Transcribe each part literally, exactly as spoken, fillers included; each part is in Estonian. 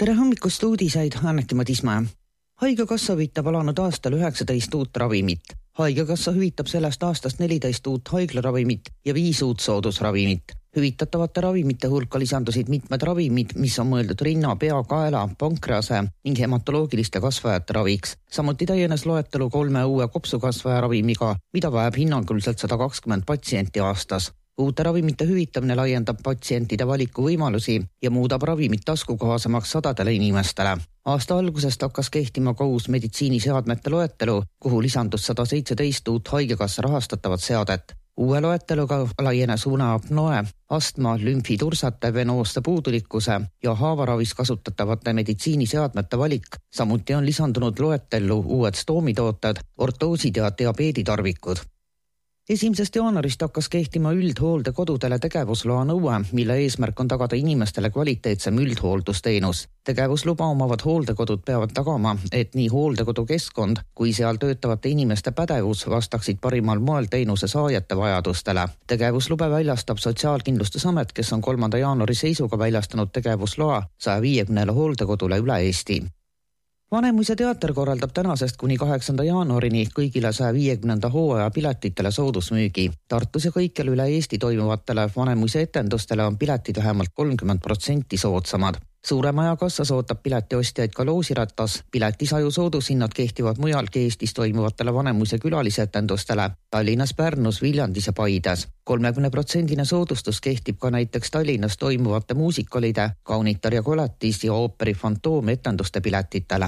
Tere hommikust uudiseid, Anneti Madismäe. Haigekassa hüvitab alanud aastal üheksateist uut ravimit. Haigekassa hüvitab sellest aastast neliteist uut haiglaravimit ja viis uut soodusravimit. Hüvitatavate ravimite hulka lisandusid mitmed ravimid, mis on mõeldud rinna, pea, kaela, pankrease ning hematoloogiliste kasvajate raviks. Samuti täienes loetelu kolme uue kopsukasvaja ravimiga, mida vajab hinnanguliselt sada kakskümmend patsienti aastas. Uute ravimite hüvitamine laiendab patsientide valiku võimalusi ja muudab ravimid taskukohasemaks sadadele inimestele. Aasta algusest hakkas kehtima ka uus meditsiiniseadmete loetelu, kuhu lisandus sada seitseteist uut haigekassa rahastatavat seadet. Uue loeteluga laienes uneapnoe, astma, lümfitursate, venooste puudulikkuse ja haavaravis kasutatavate meditsiiniseadmete valik. Samuti on lisandunud loetellu uued stoomitooted, ortoosid ja diabeeditarvikud. Esimesest jaanuarist hakkas kehtima üldhooldekodudele tegevusloa nõue, mille eesmärk on tagada inimestele kvaliteetsem üldhooldusteenus. Tegevusluba omavad hooldekodud peavad tagama, et nii hooldekodu keskkond kui seal töötavate inimeste pädevus vastaksid parimal moel teenuse saajate vajadustele. Tegevuslube väljastab Sotsiaalkindlustusamet, kes on kolmanda jaanuari seisuga väljastanud tegevusloa saja viiekümnele hooldekodule üle Eesti. Vanemuise teater korraldab tänasest kuni kaheksanda jaanuarini kõigile saja viiekümnenda hooaja piletitele soodusmüügi. Tartus ja kõikjal üle Eesti toimuvatele Vanemuise etendustele on piletid vähemalt kolmkümmend protsenti soodsamad. Suuremaja kassas ootab piletiostjaid ka loosiratas. Piletisaju soodushinnad kehtivad mujalgi Eestis toimuvatele Vanemuise külalisetendustele Tallinnas, Pärnus, Viljandis ja Paides. kolmekümne protsendine soodustus kehtib ka näiteks Tallinnas toimuvate muusikalide, Kaunitar ja Koletis ja ooperi Fantoom etenduste piletitele.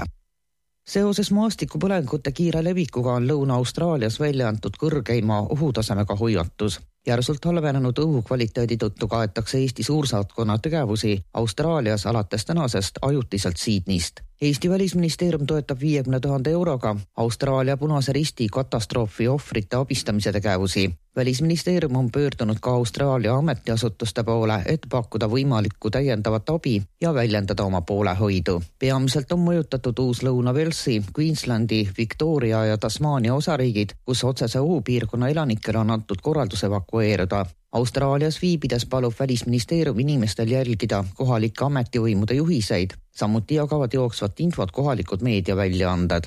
Seoses maastikupõlengute kiire levikuga on Lõuna-Austraalias välja antud kõrgeima ohutasemega hoiatus. Järsult halvenenud õhukvaliteedi tõttu kaetakse Eesti suursaatkonna tegevusi Austraalias alates tänasest ajutiselt Sydneyst. Eesti välisministeerium toetab viiekümne tuhande euroga Austraalia Punase Risti katastroofi ohvrite abistamise tegevusi. Välisministeerium on pöördunud ka Austraalia ametiasutuste poole, et pakkuda võimalikku täiendavat abi ja väljendada oma poolehoidu. Peamiselt on mõjutatud uus Lõuna-Velsi, Queenslandi, Victoria ja Tasmania osariigid, kus otsese ohupiirkonna elanikele on antud korraldus evakueeruda. Austraalias viibides palub välisministeerium inimestel jälgida kohalike ametivõimude juhiseid, samuti jagavad jooksvat infot kohalikud meediaväljaanded.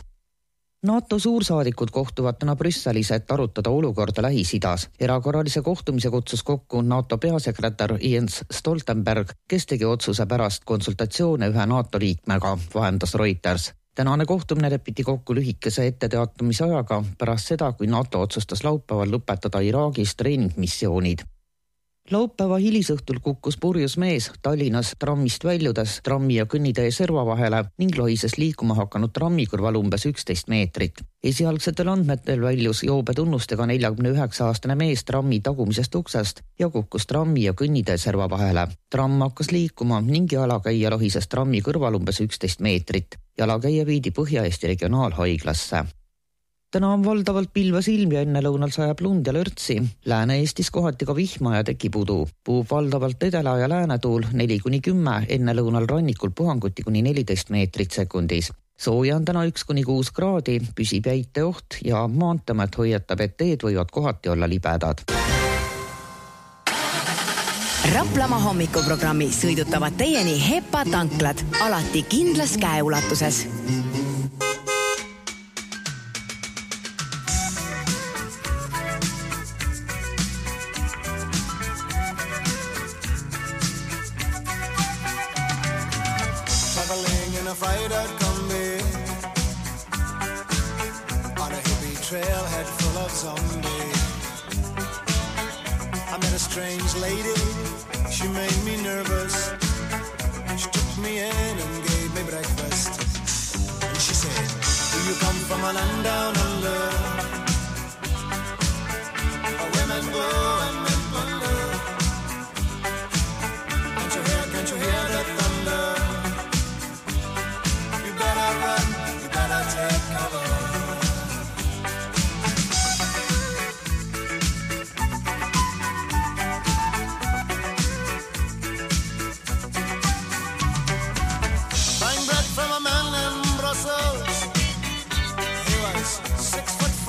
NATO suursaadikud kohtuvad täna Brüsselis, et arutada olukorda Lähis-Idas. Erakorralise kohtumise kutsus kokku NATO peasekretär Jens Stoltenberg, kes tegi otsuse pärast konsultatsioone ühe NATO liikmega, vahendas Reuters. Tänane kohtumine lepiti kokku lühikese etteteatamisajaga pärast seda, kui NATO otsustas laupäeval lõpetada Iraagis treeningmissioonid. Laupäeva hilisõhtul kukkus purjus mees Tallinnas trammist väljudes trammi ja kõnnitee serva vahele ning lohises liikuma hakanud trammi kõrval umbes üksteist meetrit. Esialgsetel andmetel väljus joobe tunnustega neljakümne üheksa aastane mees trammi tagumisest uksest ja kukkus trammi ja kõnnitee serva vahele. Tramm hakkas liikuma ning jalakäija lohises trammi kõrval umbes üksteist meetrit. Jalakäija viidi Põhja-Eesti regionaalhaiglasse. Täna on valdavalt pilves ilm ja enne lõunal sajab lund ja lörtsi. Lääne-Eestis kohati ka vihma ja tekib udu. Puhub valdavalt edela- ja läänetuul neli kuni kümme, enne lõunal rannikul puhanguti kuni neliteist meetrit sekundis. Sooja on täna üks kuni kuus kraadi, püsib jäite oht ja Maanteamet hoiatab, et teed võivad kohati olla libedad. Raplamaa hommikuprogrammi sõidutavad teieni Hepa tanklad, alati kindlas käeulatuses. Traveling in a fried-out combi on a hippie trailhead full of zombies. I met a strange lady, she made me nervous. She took me in and gave me breakfast. And she said, do you come from a land down under? Where women go and men wonder. Can't you hear, can't you hear the thunder? You better run, you better take cover. From a man in Brussels, he was six foot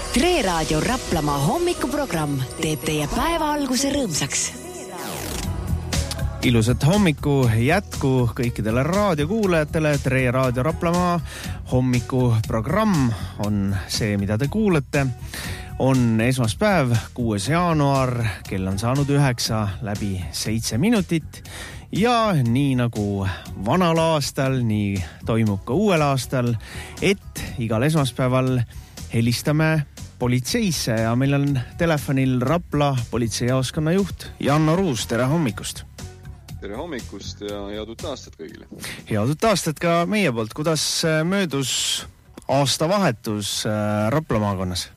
Tre Raadio Raplamaa hommikuprogramm teeb teie päeva alguse rõõmsaks. Ilusat hommiku jätku kõikidele raadiokuulajatele. Tre Raadio Raplamaa hommikuprogramm on see, mida te kuulete. On esmaspäev, kuues jaanuar, kell on saanud üheksa läbi seitse minutit. Ja nii nagu vanal aastal, nii toimub ka uuel aastal, et igal esmaspäeval helistame politseisse ja meil on telefonil Rapla politseijaoskonna juht Janno Ruus. Tere hommikust! Tere hommikust ja head uut aastat kõigile! Head uut aastat ka meie poolt. Kuidas möödus aastavahetus Rapla maakonnas?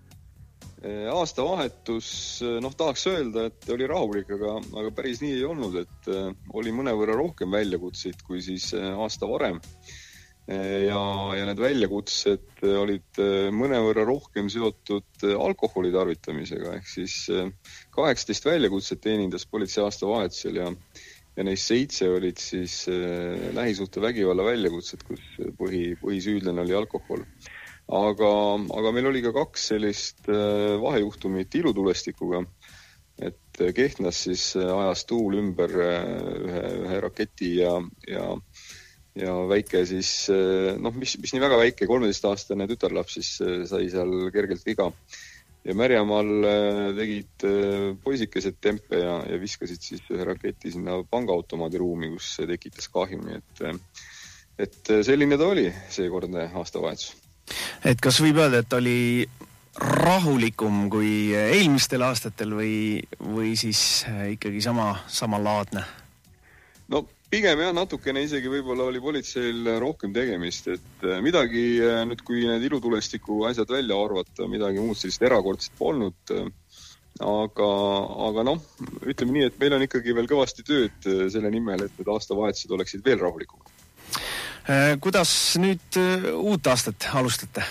Aastavahetus, noh tahaks öelda, et oli rahulik, aga, aga päris nii ei olnud, et oli mõnevõrra rohkem väljakutseid kui siis aasta varem. Ja, ja need väljakutsed olid mõnevõrra rohkem seotud alkoholi tarvitamisega, ehk siis kaheksateist väljakutset teenindas politsei aastavahetusel ja, ja neist seitse olid siis lähisuhte vägivalla väljakutsed, kus põhi, põhisüüdlane oli alkohol. Aga, aga meil oli ka kaks sellist vahejuhtumit ilutulestikuga, et Kehtnas siis ajas tuul ümber ühe, ühe raketi ja, ja ja väike siis, noh, mis, mis nii väga väike, kolmeteistaastane tütarlaps siis sai seal kergelt viga. Ja Märjamaal tegid poisikesed tempe ja, ja viskasid siis ühe raketi sinna pangaautomaadi ruumi, kus tekitas kahju. Nii et, et selline ta oli seekordne aastavahetus. Et kas võib öelda, et oli rahulikum kui eelmistel aastatel või, või siis ikkagi sama, sama laadne? No pigem jah, natukene isegi võib-olla oli politseil rohkem tegemist, et midagi nüüd, kui need ilutulestiku asjad välja arvata, midagi muud sellist erakordset polnud, aga, aga noh, ütleme nii, et meil on ikkagi veel kõvasti tööd selle nimel, et need aastavahetused oleksid veel rahulikumad. Kuidas nüüd uut aastat alustate?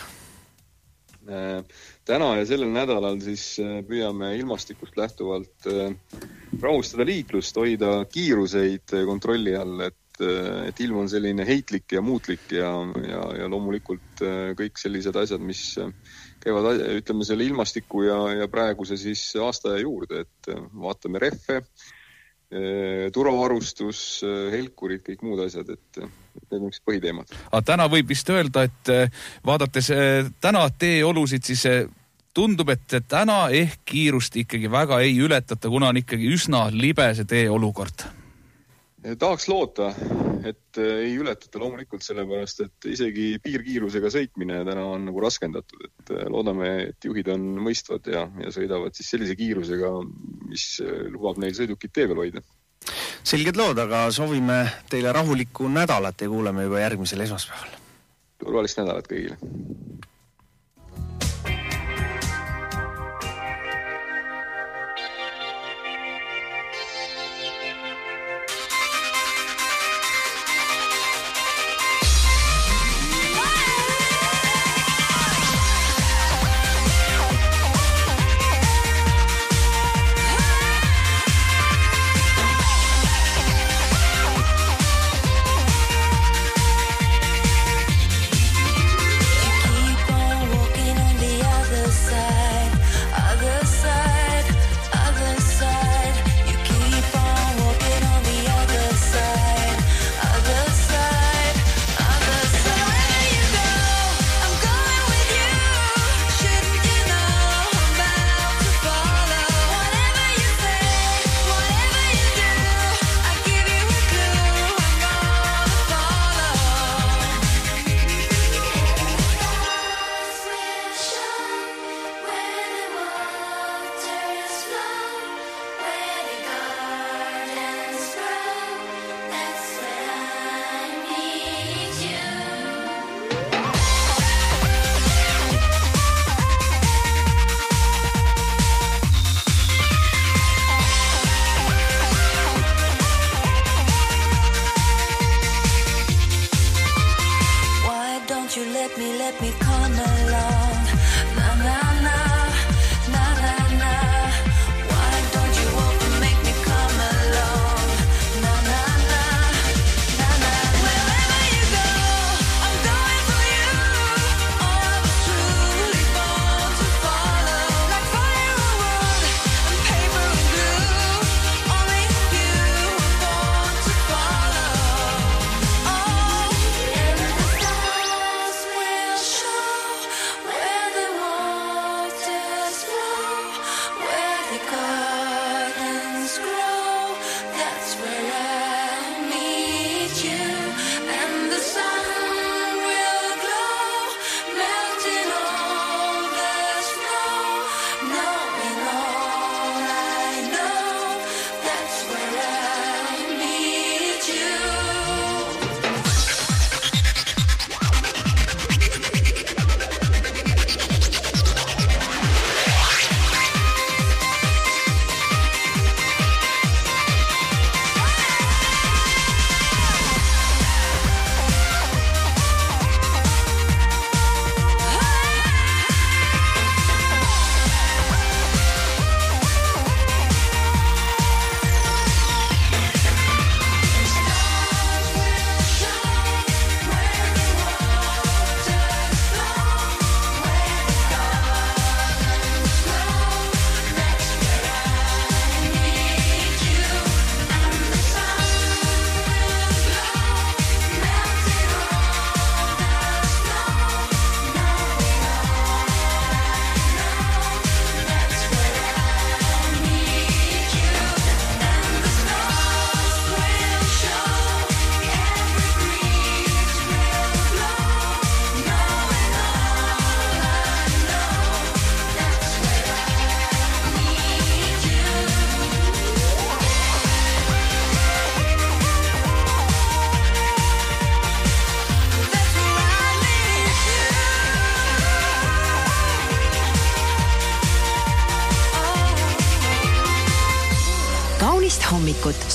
Täna ja sellel nädalal siis püüame ilmastikust lähtuvalt rahustada liiklust, hoida kiiruseid kontrolli all, et, et ilm on selline heitlik ja muutlik ja, ja, ja loomulikult kõik sellised asjad, mis käivad, ütleme, selle ilmastiku ja, ja praeguse siis aastaja juurde, et vaatame rehve, turvavarustus, helkurid, kõik muud asjad, et need on üks põhiteemad. Aga täna võib vist öelda, et vaadates täna teeolusid, siis tundub, et täna ehk kiirust ikkagi väga ei ületata, kuna on ikkagi üsna libe see teeolukord. Tahaks loota, et ei ületata loomulikult sellepärast, et isegi piirkiirusega sõitmine täna on nagu raskendatud, et loodame, et juhid on mõistvad ja, ja sõidavad siis sellise kiirusega, mis lubab neil sõidukit tee peal hoida. Selged lood, aga soovime teile rahulikku nädalat ja kuuleme juba järgmisel esmaspäeval. Turvalist nädalat kõigile.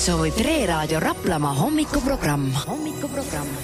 soovib Tre Raadio Raplamaa hommikuprogramm. Hommikuprogramm.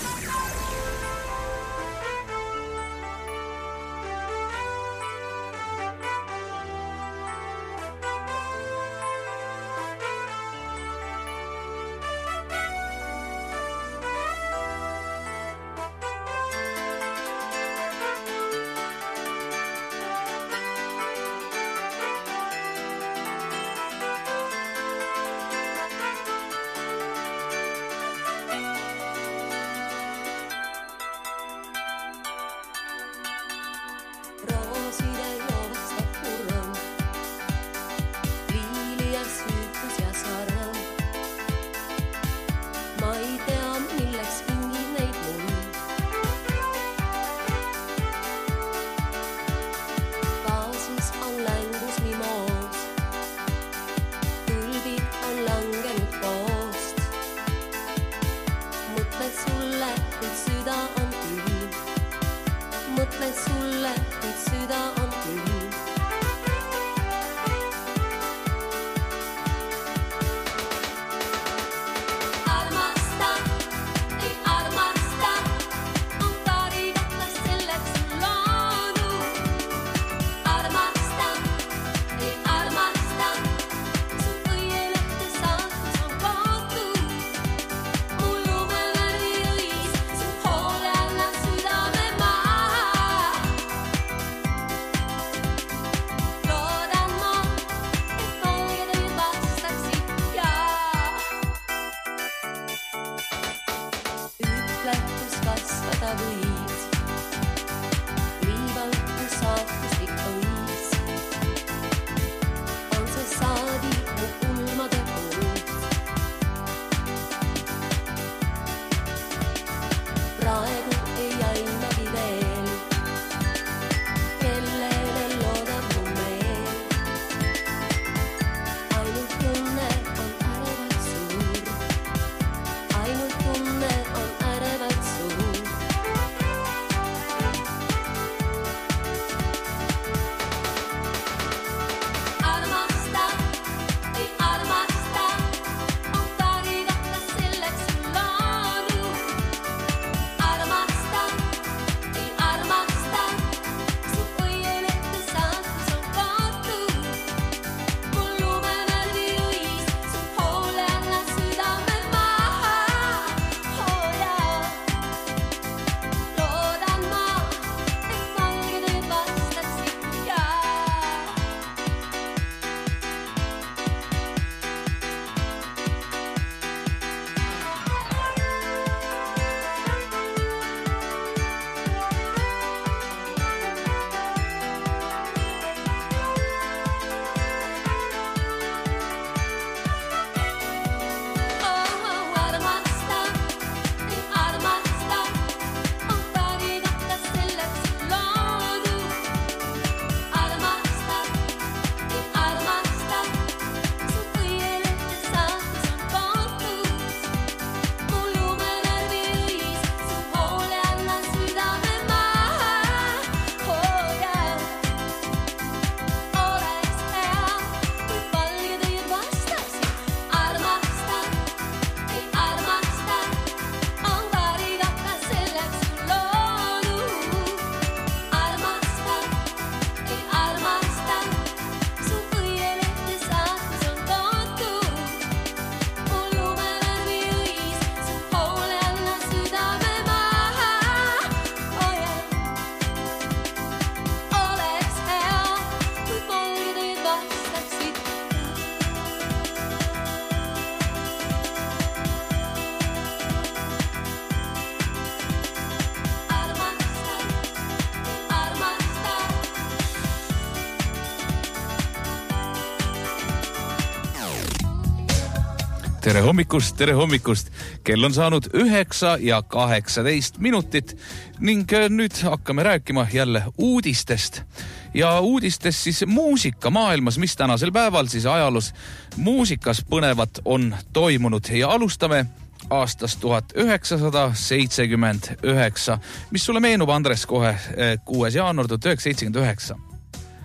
tere hommikust, tere hommikust. Kell on saanud üheksa ja kaheksateist minutit ning nüüd hakkame rääkima jälle uudistest. Ja uudistest siis muusikamaailmas, mis tänasel päeval siis ajaloos muusikas põnevat on toimunud ja alustame aastast tuhat üheksasada seitsekümmend üheksa. Mis sulle meenub, Andres, kohe kuues jaanuar tuhat üheksasada seitsekümmend üheksa?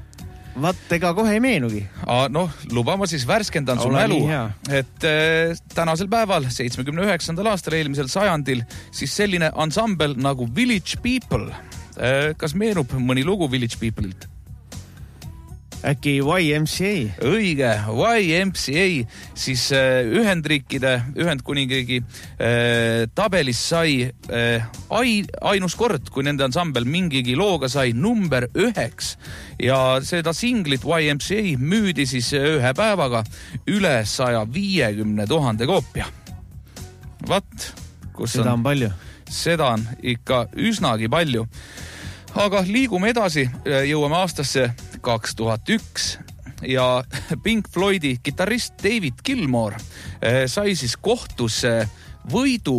Vat, ega kohe ei meenugi. Noh, luba ma siis värskendan su Ole mälu, nii, et äh, tänasel päeval, seitsmekümne üheksandal aastal eelmisel sajandil, siis selline ansambel nagu Village People. Äh, kas meenub mõni lugu Village People'ilt? Äkki Y M C A? Õige, Y M C A, siis äh, Ühendriikide, Ühendkuningriigi äh, tabelis sai äh, ai, ainus kord, kui nende ansambel mingigi looga sai number üheks ja seda singlit Y M C A müüdi siis ühe päevaga üle saja viiekümne tuhande koopia. Vat, kus seda on on palju. Seda on ikka üsnagi palju. Aga liigume edasi, jõuame aastasse kaks tuhat üks ja Pink Floydi kitarrist David Gilmour sai siis kohtus võidu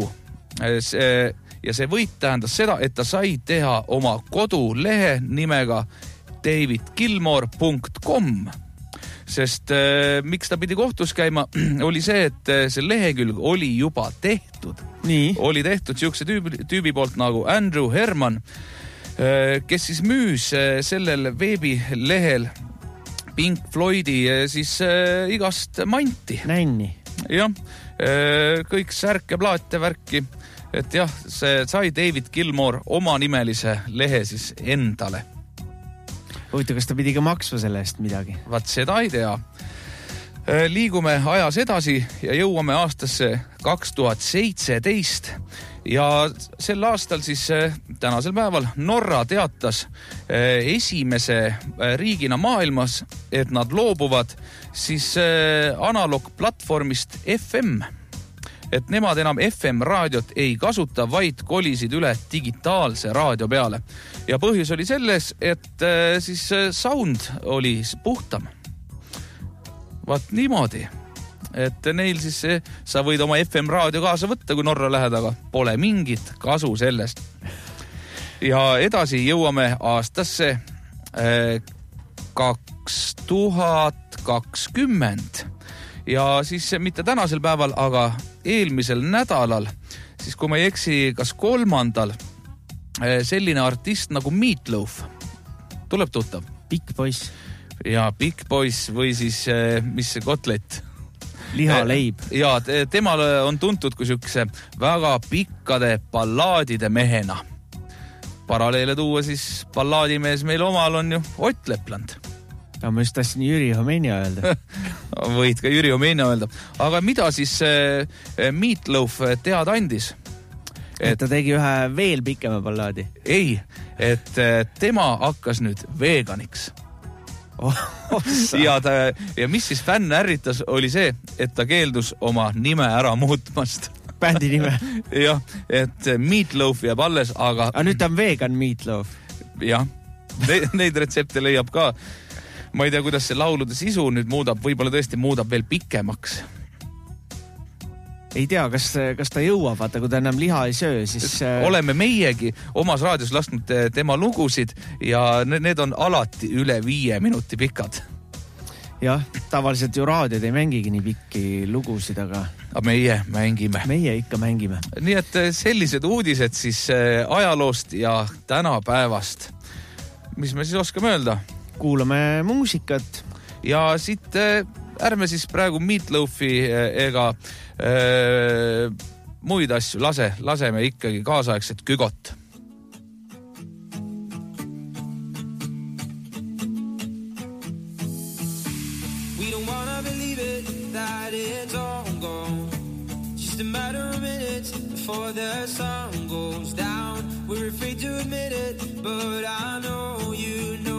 ja see võit tähendas seda, et ta sai teha oma kodulehe nimega david gilmour punkt com. Sest äh, miks ta pidi kohtus käima, oli see, et see lehekülg oli juba tehtud. Nii. Oli tehtud siukse tüübi, tüübi poolt nagu Andrew Herman, äh, kes siis müüs äh, sellel veebilehel Pink Floydi äh, siis äh, igast manti. Nänni. Jah, äh, kõik särke, plaate, värki. Et jah, see sai David Gilmour oma nimelise lehe siis endale. Huvita, kas ta pidi ka maksma selle eest midagi? Vaat seda ei tea. Liigume ajas edasi ja jõuame aastasse kaks tuhat seitseteist ja sel aastal siis tänasel päeval Norra teatas esimese riigina maailmas, et nad loobuvad siis analoogplatvormist F M. Et nemad enam F M raadiot ei kasuta, vaid kolisid üle digitaalse raadio peale. Ja põhjus oli selles, et siis sound oli puhtam. Vaat niimoodi. Et neil siis, sa võid oma F M raadio kaasa võtta, kui Norra lähed, aga pole mingit kasu sellest. Ja edasi jõuame aastasse kaks tuhat kakskümmend. Ja siis mitte tänasel päeval, aga eelmisel nädalal, siis kui ma ei eksi, kas kolmandal, selline artist nagu Meatloaf. Tuleb tuttav? Big Boys. Ja Big Boys või siis mis see kotlet? Lihaleib. Ja temal on tuntud kui siukse väga pikkade ballaadide mehena. Paralleele tuua siis ballaadimees meil omal on ju Ott Lepland. Ja ma just tahtsin Jüri Homenia öelda. Võid ka Jüri Homenia öelda. Aga mida siis Meatloaf teada andis? Et ta tegi ühe veel pikema ballaadi. Ei, et tema hakkas nüüd veganiks. ja, ta, ja mis siis fänn ärritas oli see, et ta keeldus oma nime ära muutmast. Bändi nime. Jah, et Meatloaf jääb alles, aga... aga nüüd ta on vegan Meatloaf. Jah, neid retsepte leiab ka. Ma ei tea, kuidas see laulude sisu nüüd muudab, võib-olla tõesti muudab veel pikemaks. Ei tea, kas, kas ta jõuab, vaata, kui ta enam liha ei söö, siis... Oleme meiegi omas raadios lasknud tema lugusid ja need on alati üle viie minuti pikad. Jah, tavaliselt ju raadiod ei mängigi nii pikki lugusid, aga... aga meie mängime. Meie ikka mängime. Nii et sellised uudised siis ajaloost ja tänapäevast. Mis me siis oskame öelda? Kuulame muusikat. Ja siit ärme siis praegu Meatloofi ega äh, muid asju lase, laseme ikkagi kaasaegset kügot. We don't wanna believe it, that it's all gone. Just a matter of minutes before the sun goes down. We're afraid to admit it, but I know you know.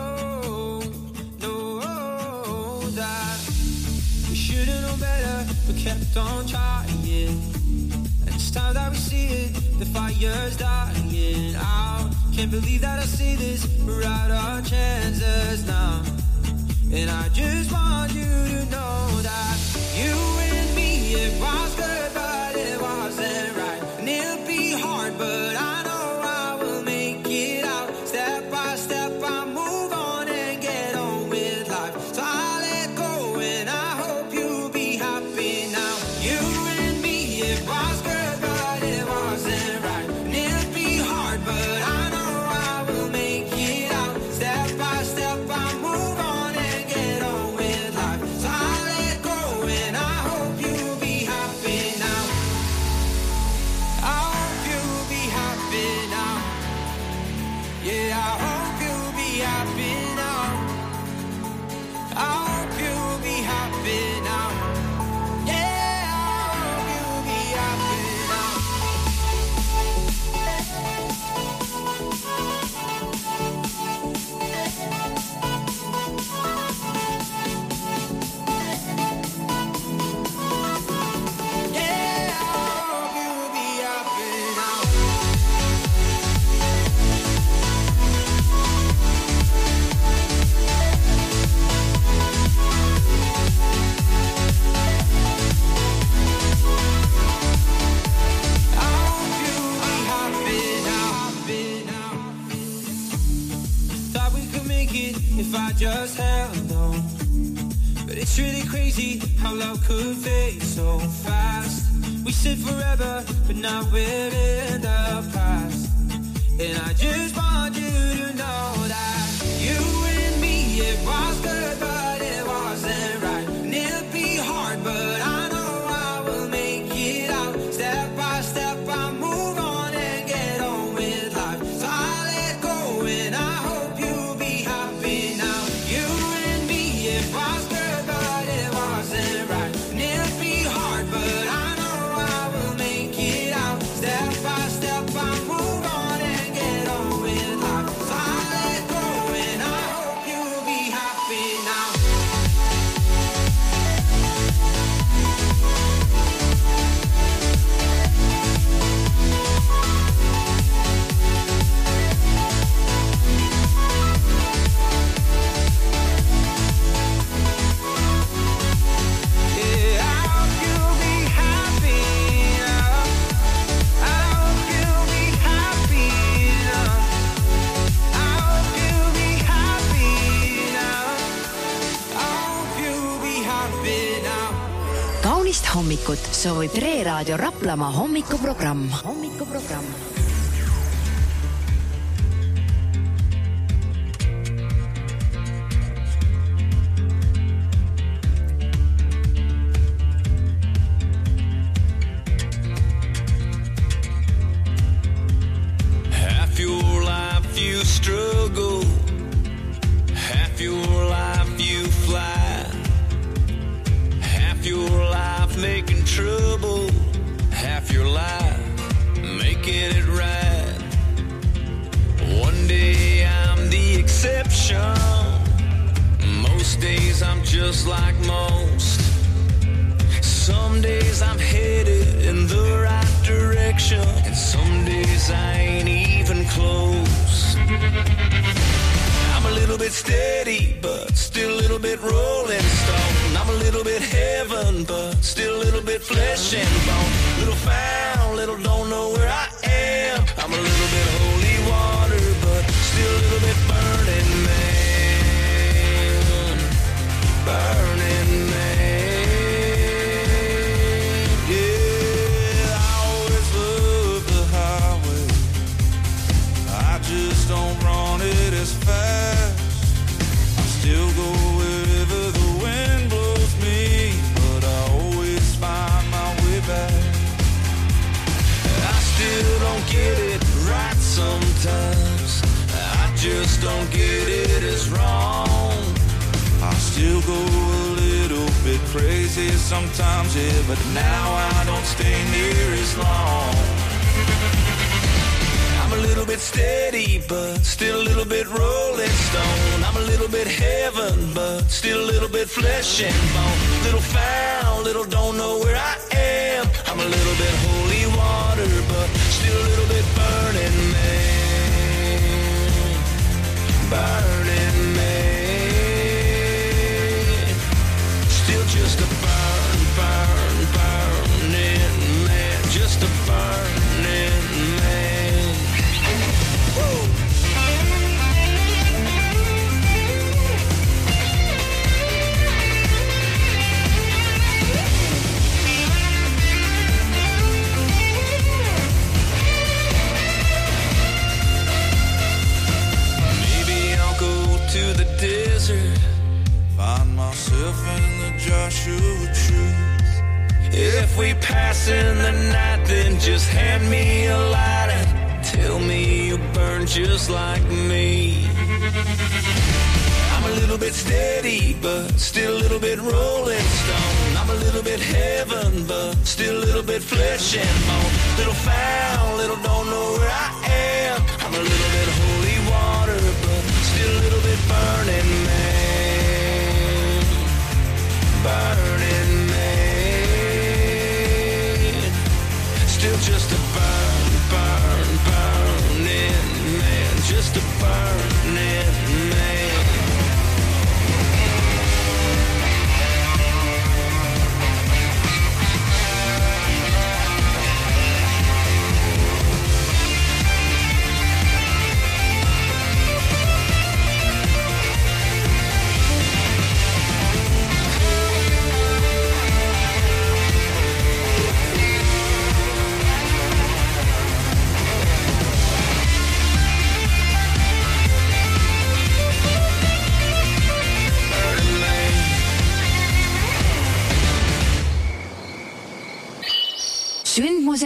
We kept on trying, and it's time that we see it, the fire's dying out. Can't believe that I see this, we're out our chances now. And I just want you to know that you and me, it was good, but it wasn't right. And it'll be hard, but I know I will make it out. Step by step I move on and get on with life. So I let go and I hope you'll be happy now. You and me, it was good, but it wasn't right. And it'll be hard, but I know I will make it out. Step by step I move on. I just held on. But it's really crazy how love could fade so fast. We said forever, but now we're in the past. And I just want you to know that you and me, it was good, but it wasn't right. And it'll be hard, but I know I will make it out. Step by step, I move on and get on with life. So I let go and I hope you'll be happy now. You and me, it was good, but it wasn't right. And it'll be hard, but I know I will make it out. Step by step, I move on and get on with life. So I let go and I hope you'll be happy now. Yeah, I hope you'll be happy now. I hope you'll be happy now. I hope you'll be happy now. I hope you'll be happy now. kaunist hommikut soovib Tre Raadio Raplamaa hommikuprogramm. hommikuprogramm. Half your life you struggle, half your life you fly, half your life making trouble, half your life making it right. One day I'm the exception, most days I'm just like most. Some days I'm headed in the right direction, and some days I ain't even close. I'm a little bit steady, but still a little bit rolling stone. I'm a little bit heaven, but still a little bit flesh and bone. Little found, little don't know where I am. I'm a little bit holy water, but still a little bit burning man. Burning man. Yeah, I always love the highway. I just don't run it as fast. I still go wherever the wind blows me, but I always find my way back. I still don't get it right sometimes. I just don't get it as wrong. I still go a little bit crazy sometimes, yeah, but now I don't stay near as long. I'm a little bit steady, but still a little bit rolling stone. I'm a little bit heaven, but still a little bit flesh and bone. Little found, little don't know where I am. I'm a little bit holy water, but still a little bit burning man. Burning man. Still just a burn, burn, burning man. Just a burning man. Woo! Maybe I'll go to the desert, find myself in the Joshua trees. If we pass in the night, then just hand me a lighter. Tell me you burn just like me. I'm a little bit steady, but still a little bit rolling stone. I'm a little bit heaven, but still a little bit flesh and bone. Little found, little don't know where I am. I'm a little bit holy water, but still a little bit burning man. Burning man. Still just a burn, burn, burning man. Just a burning man.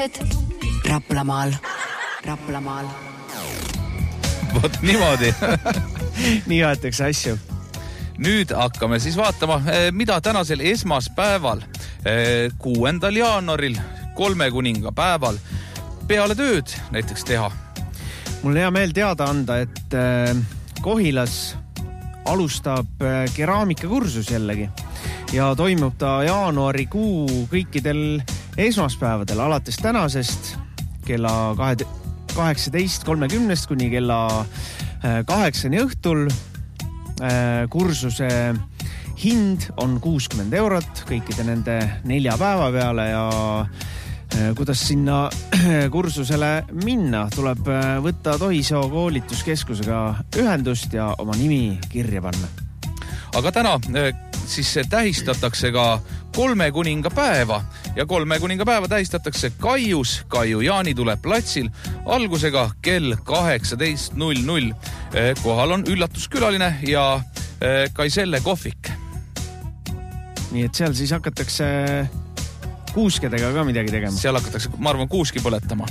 uudised Raplamaal. Raplamaal. Vot niimoodi. Nii aetakse asju. Nüüd hakkame siis vaatama, mida tänasel esmaspäeval, kuuendal jaanuaril, kolme kuninga päeval peale tööd näiteks teha. Mul hea meel teada anda, et Kohilas alustab keraamikakursus jällegi ja toimub ta jaanuarikuu kõikidel esmaspäevadel alates tänasest kella kaheksateist kolmekümnest kuni kella kaheksani õhtul. Kursuse hind on kuuskümmend eurot kõikide nende nelja päeva peale ja kuidas sinna kursusele minna, tuleb võtta Tohisoo koolituskeskusega ühendust ja oma nimi kirja panna. Aga täna siis tähistatakse ka kolme kuninga päeva ja kolme kuninga päeva tähistatakse Kaius, Kaiu Jaanitule platsil algusega kell kaheksateist null null. Kohal on üllatuskülaline ja Kaiselle kohvik. Nii et seal siis hakatakse kuuskedega ka midagi tegema. Seal hakatakse, ma arvan, kuuski põletama.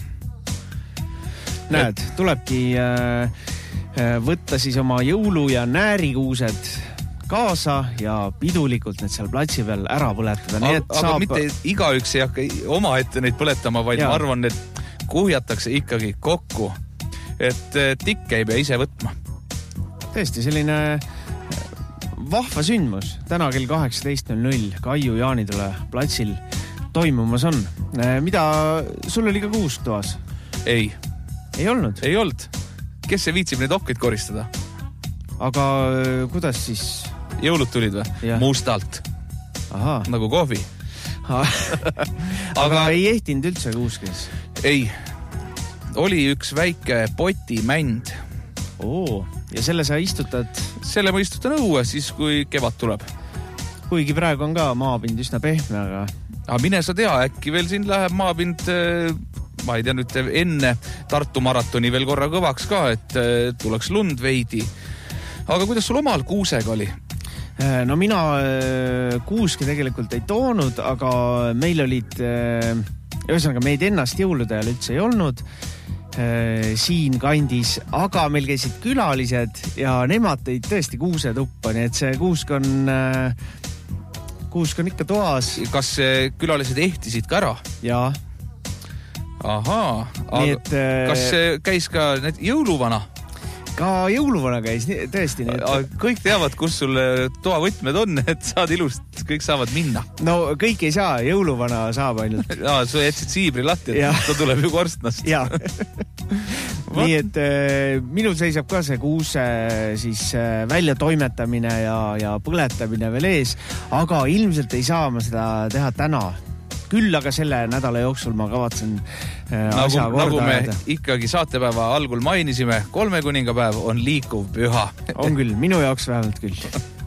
Näed, tulebki võtta siis oma jõulu- ja näärikuused kaasa ja pidulikult need seal platsi peal ära põletada. Nii, aga saab... mitte igaüks ei hakka oma ette neid põletama, vaid ja. Ma arvan, et kuhjatakse ikkagi kokku, et tikk käib ja ise võtma. Tõesti, selline vahva sündmus. Täna kell kaheksateist null null Kaiu Jaanitule platsil toimumas on. Mida sul oli ka kuusk toas? Ei. Ei olnud? Ei olnud. Kes see viitsib neid okkeid koristada? Aga kuidas siis... Jõulud tulid või? Ja. Mustalt. Aha. Nagu kohvi. aga, aga ei ehtinud üldse kuuskes? Ei. Oli üks väike potimänd. Oo. Ja selle sa istutad? Selle ma istutan õue siis, kui kevad tuleb. Kuigi praegu on ka maapind üsna pehme, aga... Aga mine sa tea, äkki veel siin läheb maapind, ma ei tea nüüd enne Tartu maratoni veel korra kõvaks ka, et tuleks lund veidi. Aga kuidas sul omal kuusega oli? No mina kuuske tegelikult ei toonud, aga meil olid, ühesõnaga meid ennast jõulude ajal üldse ei olnud siin kandis, aga meil käisid külalised ja nemad tõid tõesti kuuse tuppa, nii et see kuusk on, kuusk on ikka toas. Kas külalised ehtisid ka ära? Jaa. Ahaa, aga et, kas käis ka need jõuluvana? Ka jõuluvana käis, tõesti. Need... Kõik teavad, kus sul toa võtmed on, et saad ilust, kõik saavad minna. No kõik ei saa, jõuluvana saab ainult. Jaa, sa jätsid siibri lahti, et ja. Ta tuleb ju korstnast. Jaa. Nii et äh, minul seisab ka see kuuse siis äh, välja toimetamine ja, ja põletamine veel ees, aga ilmselt ei saa ma seda teha täna. Küll aga selle nädala jooksul ma kavatsen äh, nagu, asja korda nagu me ajada. Ikkagi saatepäeva algul mainisime, kolme kuningapäev on liikuv püha. On küll, minu jaoks vähemalt küll.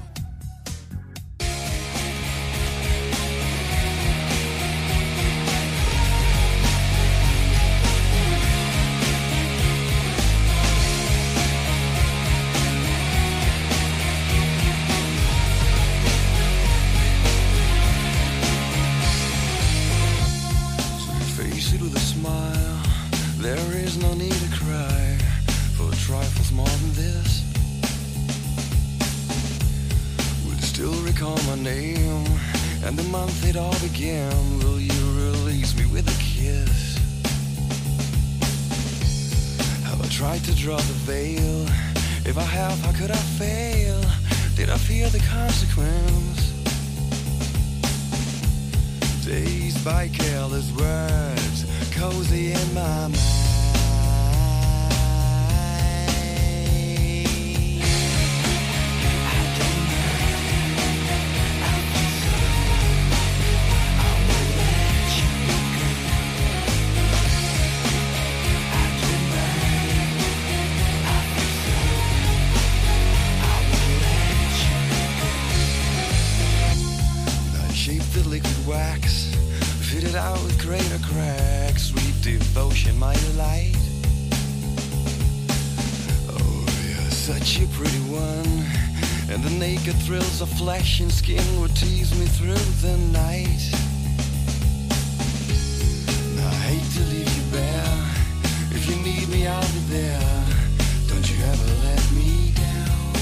Flesh and skin would tease me through the night. I hate to leave you bare. If you need me, I'll be there. Don't you ever let me down.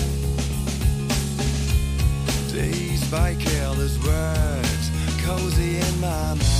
Dazed by careless words, cozy in my mind.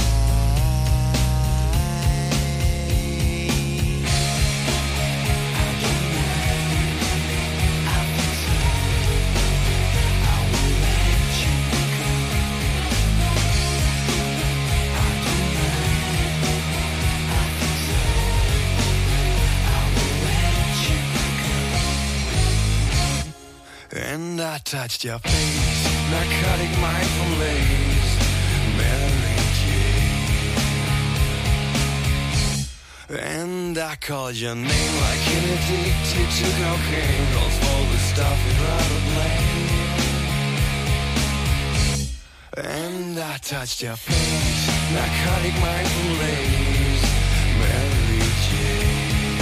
And I touched your face, narcotic mind from lace, Mary Jane. And I called your name like an addicted to cocaine, calls for the stuff you'd rather blame. And I touched your face, narcotic mind from lace, Mary Jane.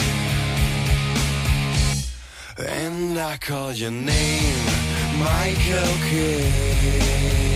And I called your name, Michael Kidd.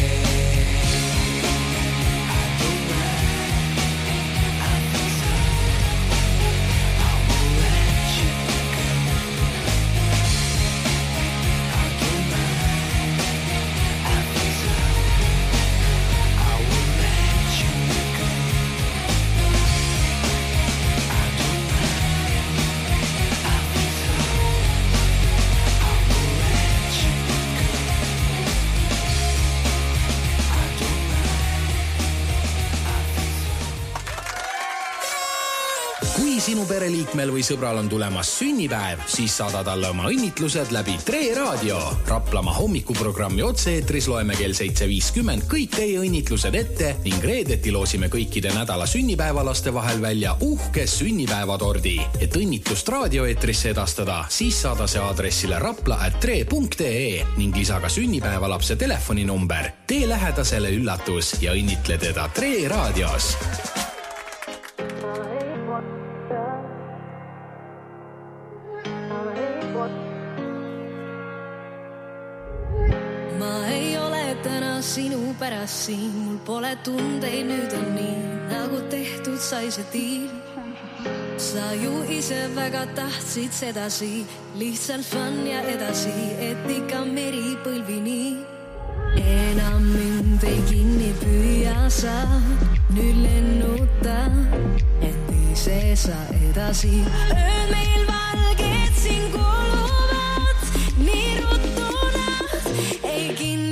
Sinu pereliikmel või sõbral on tulemas sünnipäev, siis saada talle oma õnnitlused läbi Tre Raadio. Raplamaa hommikuprogrammi otse-eetris loeme kell seitse viiskümmend kõik teie õnnitlused ette ning reedeti loosime kõikide nädala sünnipäevalaste vahel välja uhke sünnipäevatordi. Et õnnitlust raadioeetrisse edastada, siis saada see aadressile rapla at tre punkt ee ning lisa ka sünnipäevalapse telefoninumber. Tee lähedasele üllatus ja õnnitle teda Tre Raadios. Sinu pärast siin, mul pole tundeid, nüüd on nii, nagu tehtud sai see diil. Sa ju ise väga tahtsid sedasi, lihtsalt fun ja edasi, et ikka meri põlvini. Enam mind ei kinni püüa sa, nüüd lennuta, et ise sa edasi. Ööl meil valged siin kuluvad, nii rutunad, ei kinni.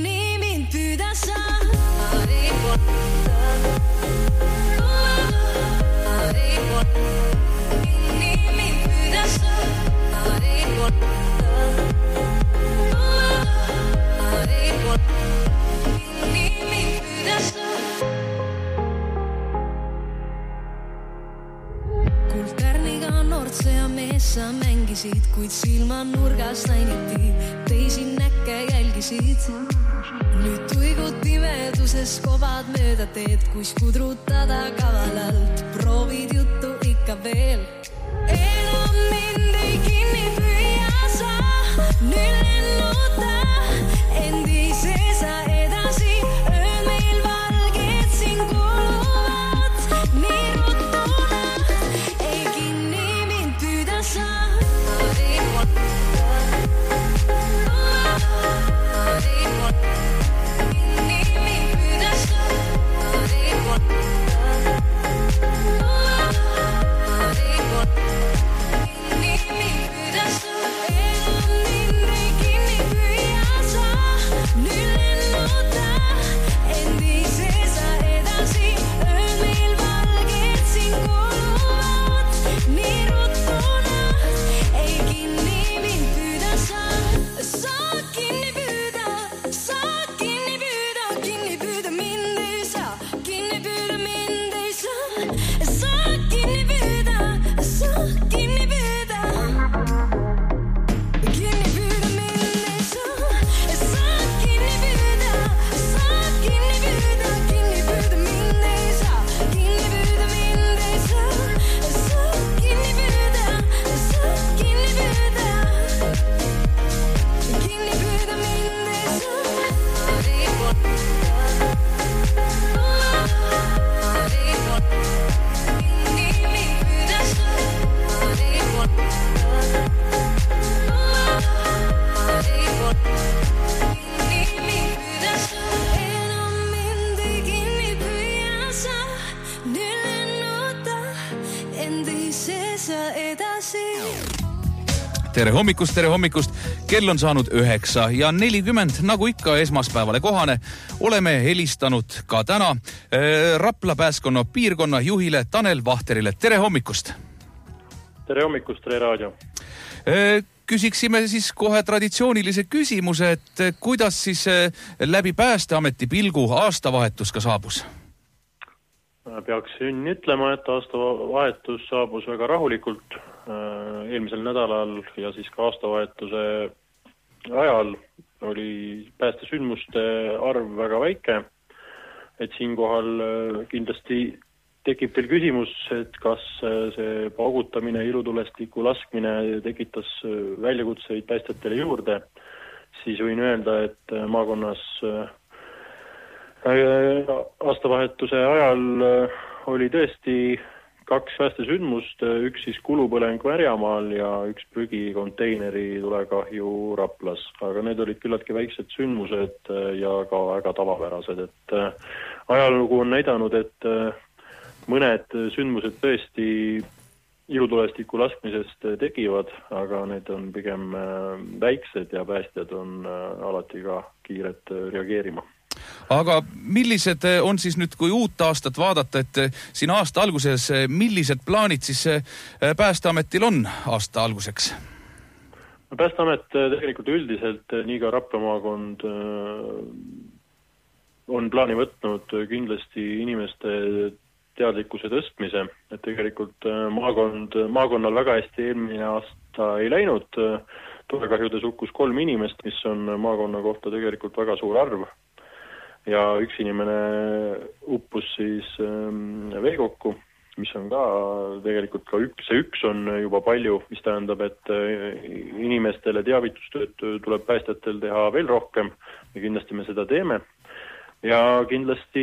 Kuldkärniga Nordse ja meessa mängisid, kuid silma nurgas nainiti, teisi näkke jälgisid. Nüüd tuigud pimeduses kovad mööda teed, kus kudrutada kavalalt, proovid juttu ikka veel. Enam mind ei kinni püüa sa, nüüd lennuta, endise sa edasi. Ööl meil valged siin kuluvad, nii rutunad, ei kinni mind püüda sa. What? endi sees ja edasi. Tere hommikust, tere hommikust. Kell on saanud üheksa ja nelikümmend, nagu ikka esmaspäevale kohane. Oleme helistanud ka täna Rapla pääskonna piirkonna juhile Tanel Vahterile. Tere hommikust. Tere hommikust, Tere raadio. Küsiksime siis kohe traditsioonilise küsimuse, et kuidas siis läbi Päästeameti pilgu aastavahetus ka saabus? Peaksin ütlema, et aastavahetus saabus väga rahulikult eelmisel nädalal ja siis ka aastavahetuse ajal oli päästesündmuste arv väga väike. Et siinkohal kindlasti tekib teil küsimus, et kas see paugutamine, ilutulestiku laskmine tekitas väljakutseid päästjatele juurde, siis võin öelda, et maakonnas aastavahetuse ajal oli tõesti kaks päästesündmust, üks siis kulupõleng Märjamaal ja üks prügikonteineri tulekahju Raplas. Aga need olid küllaltki väiksed sündmused ja ka väga tavapärased. Et ajalugu on näidanud, et mõned sündmused tõesti ilutulestiku laskmisest tegivad, aga need on pigem väiksed ja päästjad on alati ka kiired reageerima. Aga millised on siis nüüd, kui uut aastat vaadata, et siin aasta alguses, millised plaanid siis Päästeametil on aasta alguseks? Päästeamet tegelikult üldiselt, nii ka Rapla maakond on plaani võtnud kindlasti inimeste teadlikkuse tõstmise, et tegelikult maakond, maakonnal väga hästi eelmine aasta ei läinud. Tulekahjudes hukkus kolm inimest, mis on maakonna kohta tegelikult väga suur arv. Ja üks inimene uppus siis veekokku, mis on ka tegelikult ka üks, see üks on juba palju, mis tähendab, et inimestele teavitustööd tuleb päästjatel teha veel rohkem ja kindlasti me seda teeme. Ja kindlasti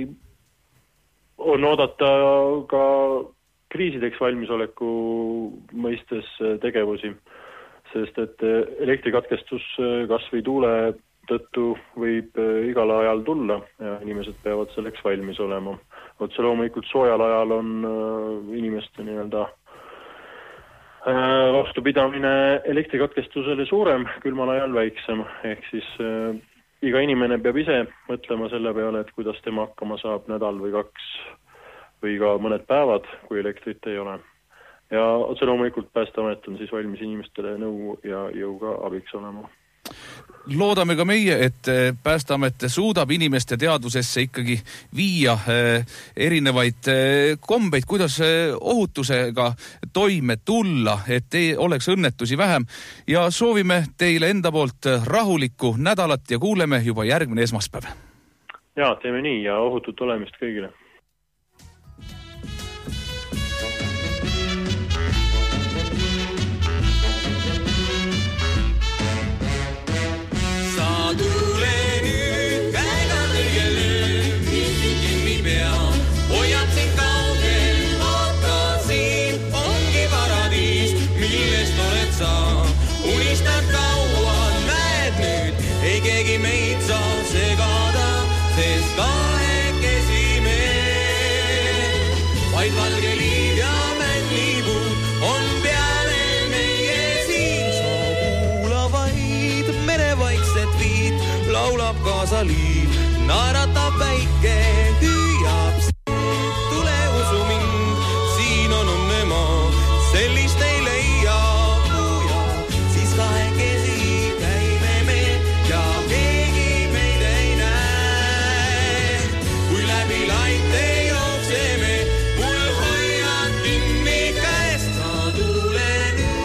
on oodata ka kriisideks valmisoleku mõistes tegevusi, sest et elektrikatkestus kas või tuule tõttu võib igal ajal tulla ja inimesed peavad selleks valmis olema. Otse loomulikult soojal ajal on inimeste nii-öelda vastupidamine elektrikatkestusele suurem, külmal ajal väiksem. Ehk siis iga inimene peab ise mõtlema selle peale, et kuidas tema hakkama saab nädal või kaks või ka mõned päevad, kui elektrit ei ole. Ja otse loomulikult Päästeamet on siis valmis inimestele nõu ja jõuga abiks olema. Loodame ka meie, et Päästeamet suudab inimeste teadvusesse ikkagi viia erinevaid kombeid, kuidas ohutusega toime tulla, et ei oleks õnnetusi vähem. Ja soovime teile enda poolt rahulikku nädalat ja kuuleme juba järgmine esmaspäev. Ja, teeme nii ja ohutut olemist kõigile. Liil, naeratab väike, hüüab sind, tule usu mind, siin on õnnemaa, sellist ei leia puuja, siis kahekesi käime me ja keegi meid ei näe. Kui läbi laite jookseme, mul hoiad kinni käest, sa tule nüüd.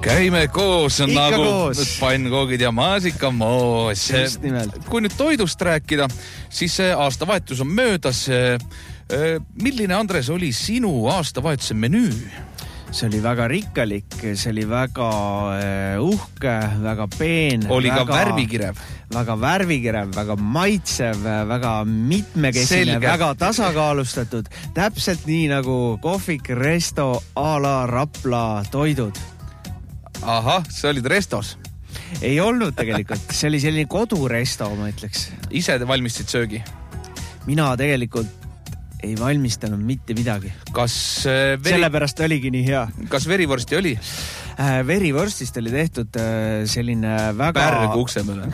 käime koos Ikka nagu koos. pannkoogid ja maasikamoos. Just nimelt. Kui nüüd toidust rääkida, siis aastavahetus on möödas. Milline, Andres, oli sinu aastavahetuse menüü? See oli väga rikkalik, see oli väga uhke, väga peen. Oli väga, ka värvikirev. Väga värvikirev, väga maitsev, väga mitmekesine, Selge. väga tasakaalustatud. Täpselt nii nagu kohvik, resto, a la Rapla toidud. Ahah, see olid restos. Ei olnud tegelikult. See oli selline koduresto, ma ütleks. Ise te valmistasid söögi? Mina tegelikult ei valmistanud mitte midagi. Kas äh, veri... Sellepärast oligi nii hea. Kas verivorsti oli? Äh, verivorstist oli tehtud äh, selline väga... Pärg ukse peale.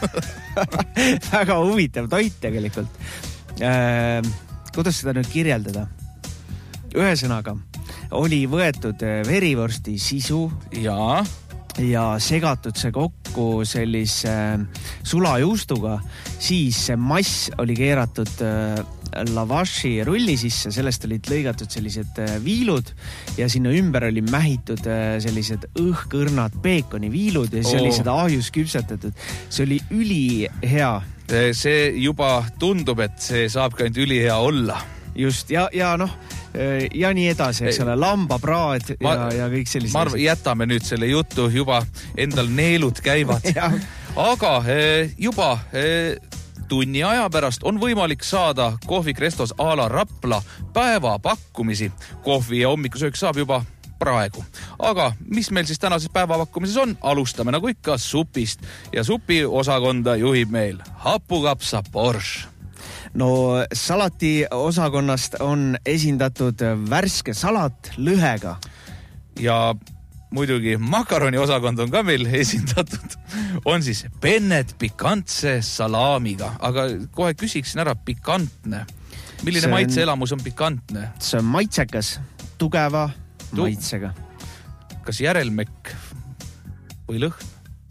väga huvitav toit tegelikult. Äh, kuidas seda nüüd kirjeldada? Ühesõnaga, oli võetud verivorsti sisu ja, ja segatud see kokku sellise sulajuustuga, siis see mass oli keeratud lavashi rulli sisse, sellest olid lõigatud sellised viilud ja sinna ümber oli mähitud sellised õhkõrnad peekoni viilud ja siis oh. oli seda ahjus küpsetatud. See oli ülihea. See juba tundub, et see saab ka ainult ülihea olla. Just, ja, ja noh, ja nii edasi, eks ole, lambapraad ja, ma, ja kõik sellised. Ma arvan, jätame nüüd selle jutu, juba endal neelud käivad. Aga juba tunni aja pärast on võimalik saada kohvik restos a la Rapla päevapakkumisi. Kohvi ja hommikusöök saab juba praegu. Aga mis meil siis tänases päevapakkumises on? Alustame nagu ikka supist ja supi osakonda juhib meil hapukapsa Porsche. No salati osakonnast on esindatud värske salat lõhega. Ja muidugi makaroni osakond on ka meil esindatud. On siis pennet pikantse salaamiga. Aga kohe küsiksin ära pikantne. Milline on, maitseelamus on pikantne? See on maitsekas, tugeva tu- maitsega. Kas järelmekk või lõhn?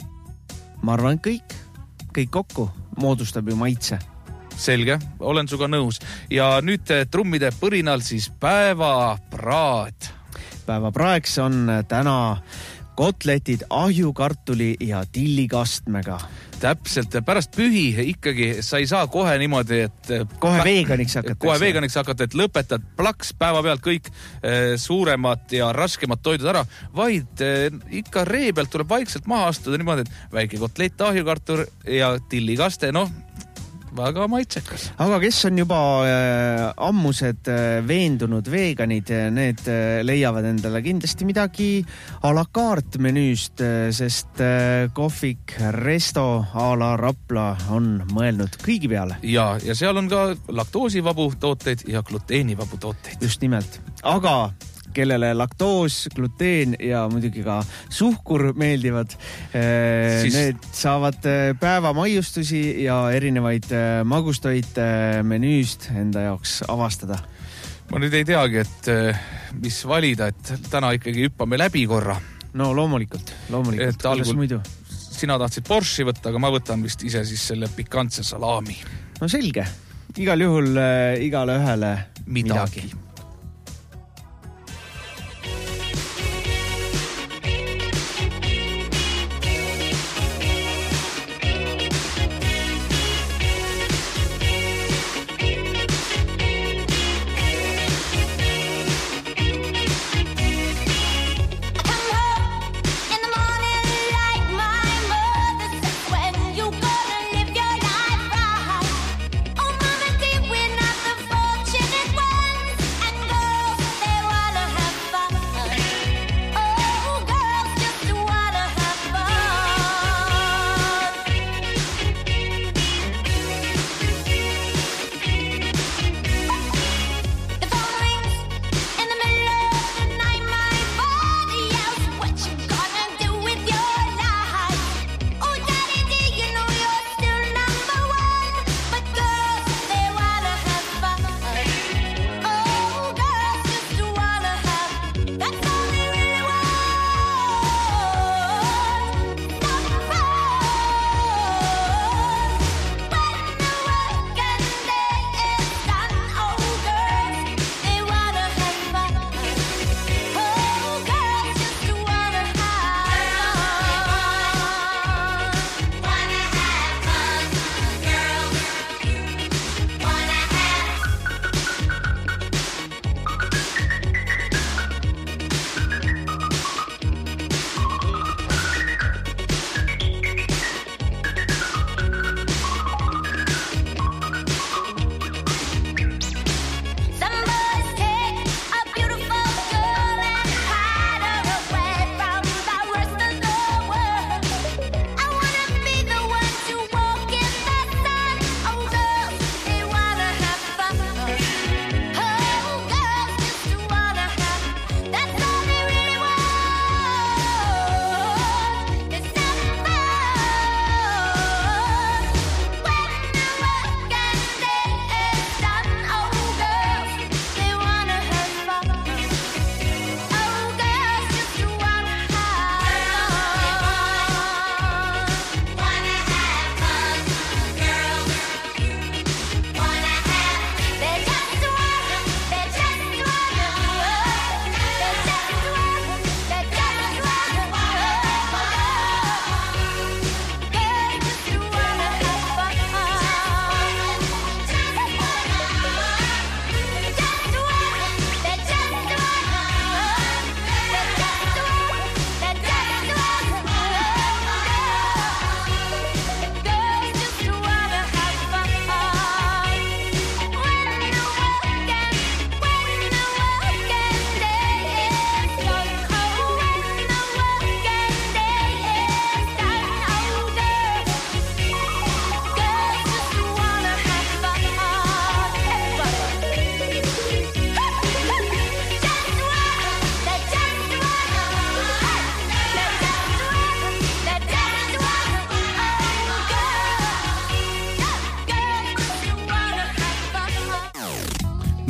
Ma arvan kõik. Kõik kokku moodustab ju maitse. Selge, olen suga nõus. Ja nüüd trummide põrinal siis päevapraad. Päevapraeks on täna kotletid ahjukartuli ja tillikastmega. Täpselt, pärast pühi ikkagi sa ei saa kohe niimoodi, et kohe veganiks hakata. Kohe veganiks hakata, et lõpetad plaks päeva pealt kõik eh, suuremad ja raskemad toidud ära, vaid eh, ikka ree pealt tuleb vaikselt maha astuda niimoodi, et väike kotlett, ahjukartul ja tillikaste, noh, väga maitsekas. Aga kes on juba äh, ammused äh, veendunud veganid, need äh, leiavad endale kindlasti midagi a la carte menüüst, äh, sest äh, kohvik resto a la Rapla on mõelnud kõigi peale. Ja, ja seal on ka laktoosivabu tooteid ja gluteenivabu tooteid. Just nimelt. Aga kellele laktoos, gluteen ja muidugi ka suhkur meeldivad. Siis... Need saavad päeva maiustusi ja erinevaid magustoite menüüst enda jaoks avastada. Ma nüüd ei teagi, et mis valida, et täna ikkagi hüppame läbi korra. No loomulikult, loomulikult. Et algul sina tahtsid Porsche võtta, aga ma võtan vist ise siis selle pikantse salaami. No selge. Igal juhul äh, igale ühele midagi. midagi.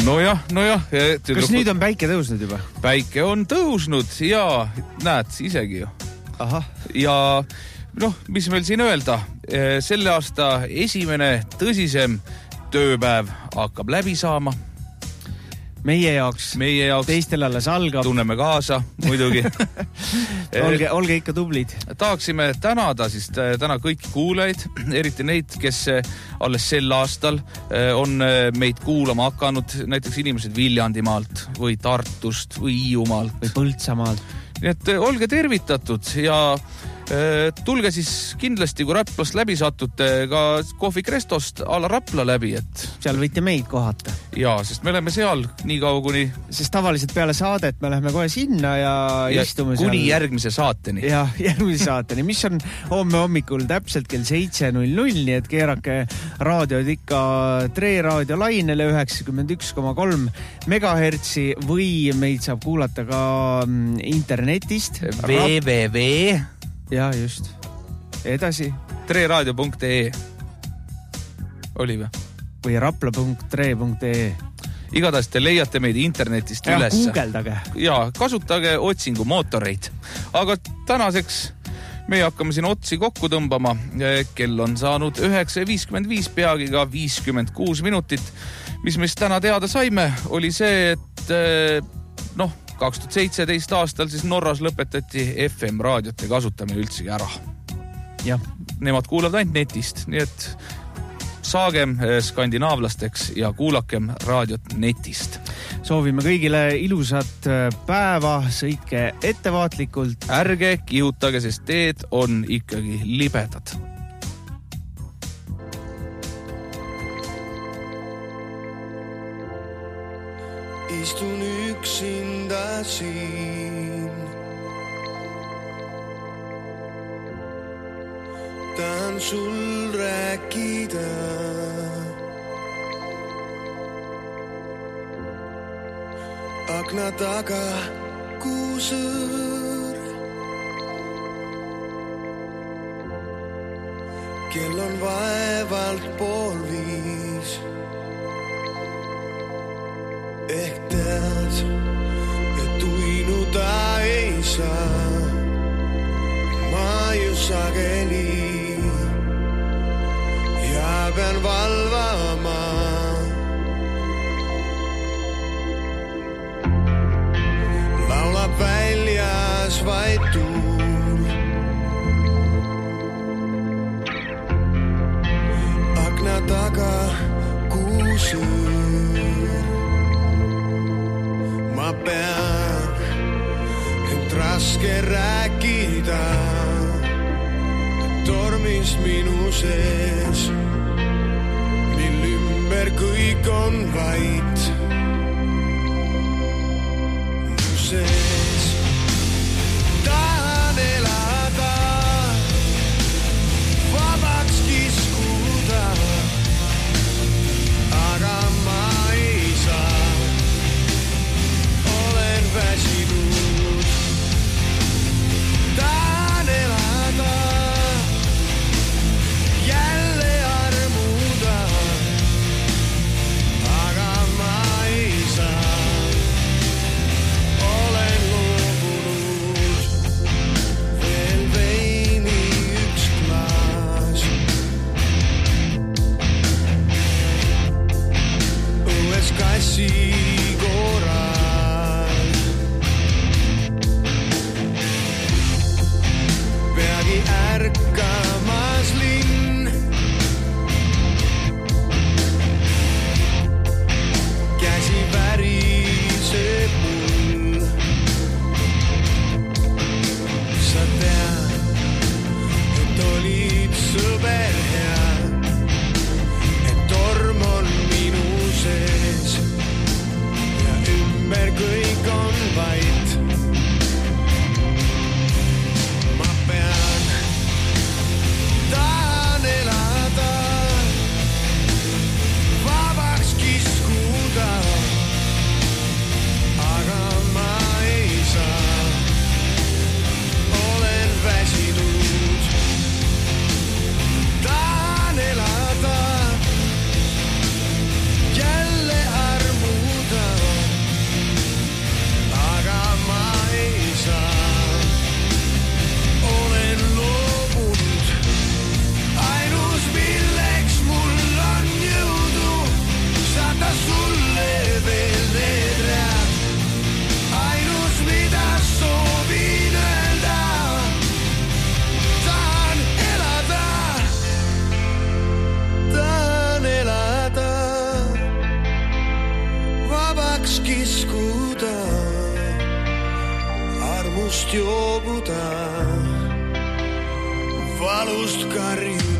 Nojah, nojah. Kas nüüd on päike tõusnud juba? Päike on tõusnud ja näed isegi ju. Aha. Ja noh, mis meil siin öelda? Selle aasta esimene tõsisem tööpäev hakkab läbi saama. Meie jaoks, meie jaoks teistel alles algab. Tunneme kaasa, muidugi. olge, olge ikka tublid. Tahaksime tänada siis täna kõiki kuulajaid, eriti neid, kes alles sel aastal on meid kuulama hakanud, näiteks inimesed Viljandimaalt või Tartust või Hiiumaalt või Põltsamaalt. Nii et olge tervitatud ja tulge siis kindlasti, kui Raplast läbi satute, ka Kohvi Krestost a la Rapla läbi, et seal võite meid kohata. Jaa, sest me oleme seal nii kaua kuni... Sest tavaliselt peale saadet me läheme kohe sinna ja, ja istume kuni seal... järgmise saateni. Ja, järgmise saateni, mis on homme hommikul täpselt kell seitse null null, nii et keerake raadiod ikka Tre Raadio lainele üheksakümmend üks koma kolm megahertsi või meid saab kuulata ka internetist. www Ja just. Edasi. treradio punkt ee oli või? Või rapla punkt tre punkt ee. Igatahes te leiate meid internetist ja, üles. Guugeldage. Ja, kasutage otsingu mootoreid. Aga tänaseks me hakkame siin otsi kokku tõmbama. Kell on saanud üheksa viiskümmend viis, peagi ka viiskümmend kuus minutit. Mis meist täna teada saime, oli see, et noh, kaks tuhat seitseteist aastal siis Norras lõpetati F M raadiote kasutamine üldsegi ära. Ja. Nemad kuulavad ainult netist, nii et saagem skandinaavlasteks ja kuulakem raadiot netist. Soovime kõigile ilusat päeva, sõitke ettevaatlikult. Ärge kihutage, sest teed on ikkagi libedad. Istun üksinda siin. Tahan sul rääkida. Akna taga kuusõõr. Kell on vaevalt pool viis. Ehk tead, et uinuda ei saa. Ma ju sageli ja pean valvama. Laulab väljas vaid tuul. Akna taga kuusõõr. Ma pean end raske rääkida tormist minu sees, mil ümber kõik on vait. Mu sees tahan elada, vabaks kiskuda, aga ma ei saa. Väsinud. Tahan elada, jälle armuda, aga ma ei saa. Olen loobunud, veel veini üks klaas. Õues kassi koora. Ärkamas linn, käsi väriseb mul. Sa tead, et olid sõber hea, et torm on minu sees, tahaks kiskuda, armust joobuda, valust karjuda.